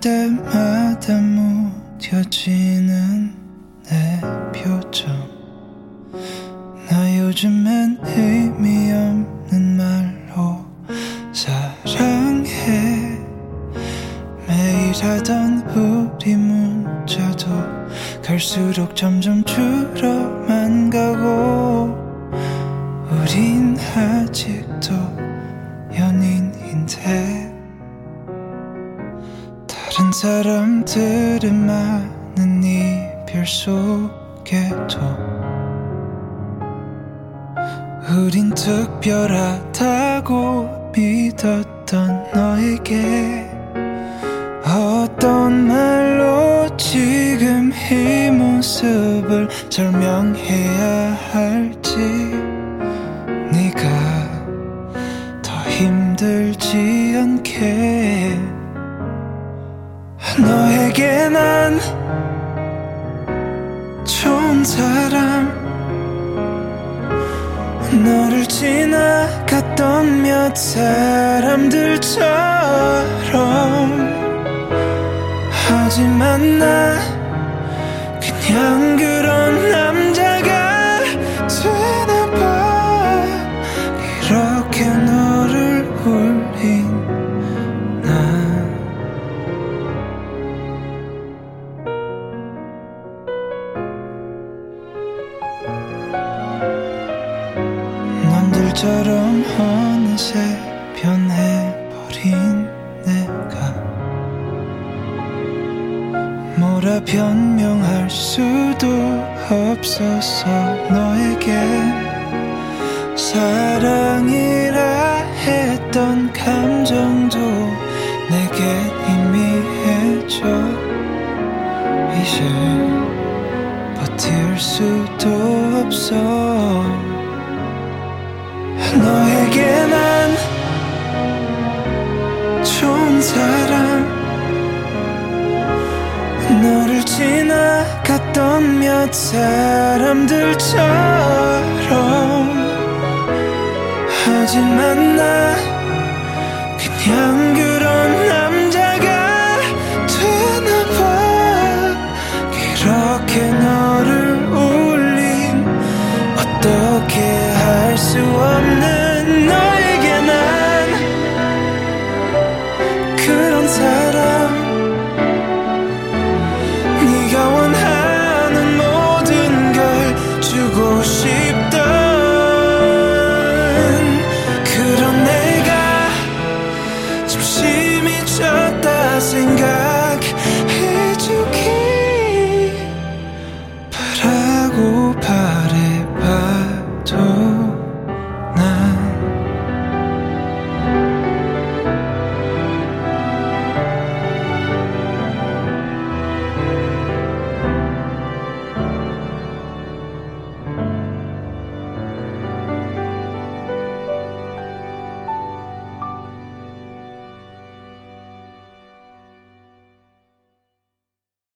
때마다 무뎌지는 내 표정. 나 요즘엔 의미 없는 말로 사랑해. 매일 하던 우리 문자도 갈수록 점점 줄어만 가고, 우린 아직도 연인인데 다른 사람들은 많은 이별 속에도 우린 특별하다고 믿었던 너에게 어떤 말로 지금 이 모습을 설명해야 할지. 네가 더 힘들지 않게. 너에게 난 좋은 사람, 너를 지나갔던 몇 사람들처럼. 하지만 나 그냥 그런 남자가 되나봐. 이렇게 너를 울린 나. 남들처럼 어느새 변해버린 내가 뭐라 변명할 수도 없어서 너에겐 사랑이라 했던 감정도 내게 희미해져. 이제 버틸 수도 없어. 너에게 난 좋은 사람, 너를 지나갔던 몇 사람들처럼. 하지만 나 그냥 그런 남자가 되나봐. 이렇게 너를 울린 어떻게 할 수 없는 너에게 난 그런 사람.